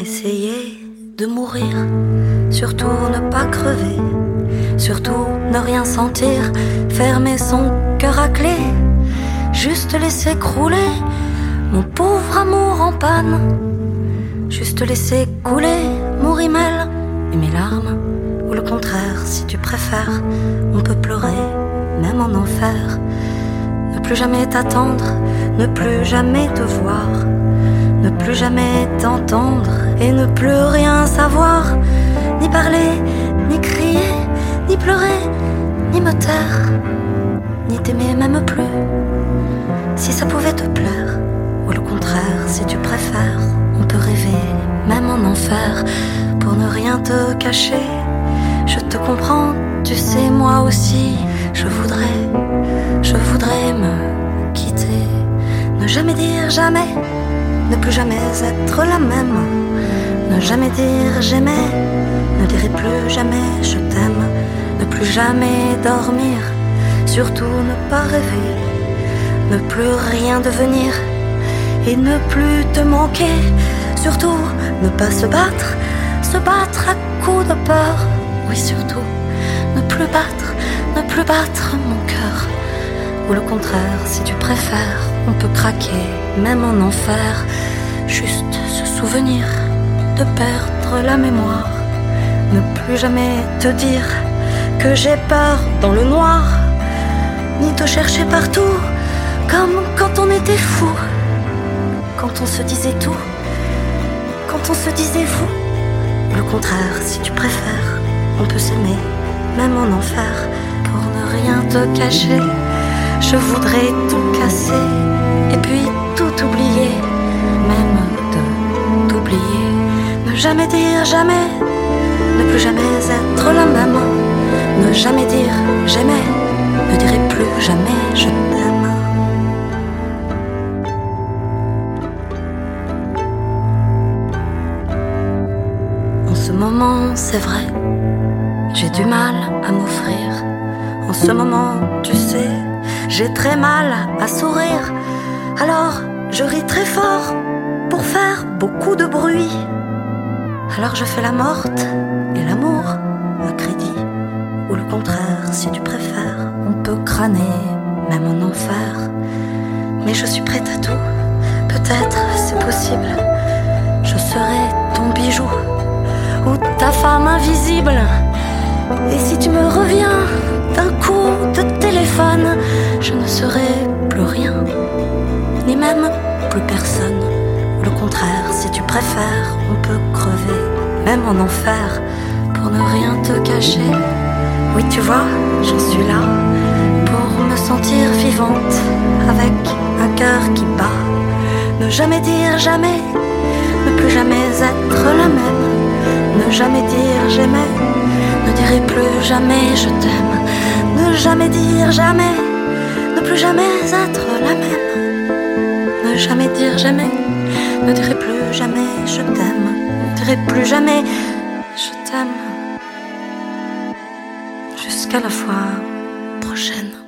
Essayer de mourir, surtout ne pas crever, surtout ne rien sentir, fermer son cœur à clé, juste laisser crouler mon pauvre amour en panne, juste laisser couler mon rimel et mes larmes, ou le contraire si tu préfères, on peut pleurer même en enfer, ne plus jamais t'attendre, ne plus jamais te voir, ne plus jamais t'entendre et ne plus rien savoir, ni parler, ni crier, ni pleurer, ni me taire, ni t'aimer même plus, si ça pouvait te plaire, ou le contraire si tu préfères, on peut rêver même en enfer, pour ne rien te cacher, je te comprends, tu sais moi aussi, je voudrais me quitter, ne jamais dire jamais, ne plus jamais être la même, ne jamais dire j'aimais, ne dirai plus jamais je t'aime, ne plus jamais dormir, surtout ne pas rêver, ne plus rien devenir et ne plus te manquer, surtout ne pas se battre à coups de peur, oui surtout ne plus battre mon cœur, ou le contraire si tu préfères, on peut craquer même en enfer, juste se souvenir de perdre la mémoire, ne plus jamais te dire que j'ai peur dans le noir, ni te chercher partout comme quand on était fou, quand on se disait tout, quand on se disait vous, le contraire si tu préfères, on peut s'aimer même en enfer, pour ne rien te cacher, je voudrais tout casser et puis tout oublier, même de t'oublier, ne jamais dire jamais, ne plus jamais être la même, ne jamais dire j'aimais, ne dirai plus jamais je t'aime. En ce moment c'est vrai, j'ai du mal à m'offrir, en ce moment tu sais, j'ai très mal à sourire, alors je ris très fort pour faire beaucoup de bruit, alors je fais la morte et l'amour à crédit, ou le contraire si tu préfères, on peut crâner même en enfer, mais je suis prête à tout, peut-être c'est possible, je serai ton bijou ou ta femme invisible, et si tu me reviens d'un coup de téléphone, je ne serai plus rien, ni même plus personne, ou le contraire si tu préfères, on peut crever même en enfer, pour ne rien te cacher, oui tu vois, j'en suis là, pour me sentir vivante, avec un cœur qui bat, ne jamais dire jamais, ne plus jamais être la même, ne jamais dire j'aimais, ne dirai plus jamais je t'aime, ne jamais dire jamais, ne plus jamais être la même, ne jamais dire jamais, ne dirai plus jamais je t'aime, ne dirai plus jamais je t'aime, jusqu'à la fois prochaine.